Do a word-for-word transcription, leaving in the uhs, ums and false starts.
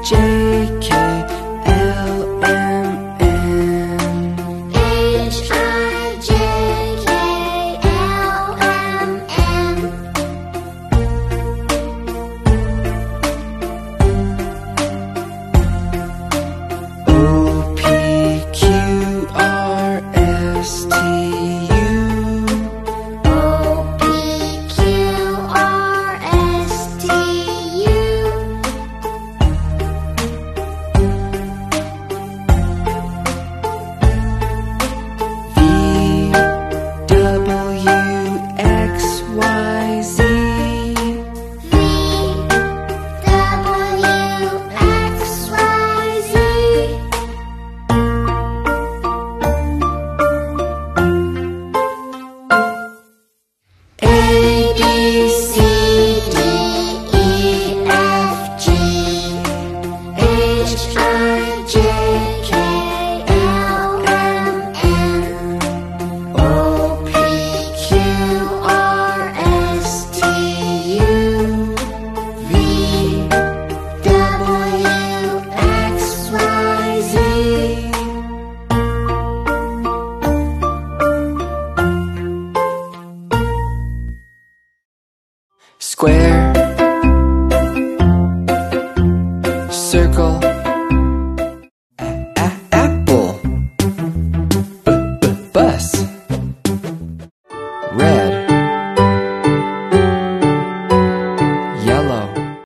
J, K, L, M, N. H, I, J, K, L, M, N. O, P, Q, R, S, T, U. O, P, Q, R, S, T, U. V, W, X, Y, Z. V, W, X, Y, Z. A, B, C, D, E, F, G. H, I, J, K, L, M, N. O, P, Q, R, S, T, U. V, W, X, Y, Z. Square, circle,